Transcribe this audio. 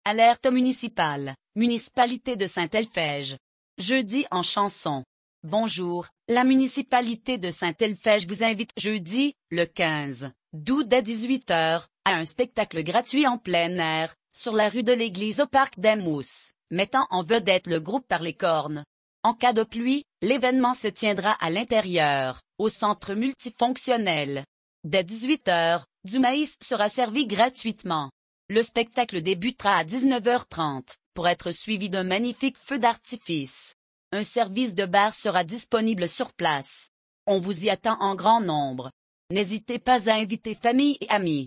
Alerte municipale, municipalité de Saint-Elphège. Jeudi en chanson. Bonjour, la municipalité de Saint-Elphège vous invite jeudi, le 15 d'août dès 18h, à un spectacle gratuit en plein air, sur la rue de l'église au parc des Mousses, mettant en vedette le groupe Par les Cornes. En cas de pluie, l'événement se tiendra à l'intérieur, au centre multifonctionnel. Dès 18h, du maïs sera servi gratuitement. Le spectacle débutera à 19h30, pour être suivi d'un magnifique feu d'artifice. Un service de bar sera disponible sur place. On vous y attend en grand nombre. N'hésitez pas à inviter famille et amis.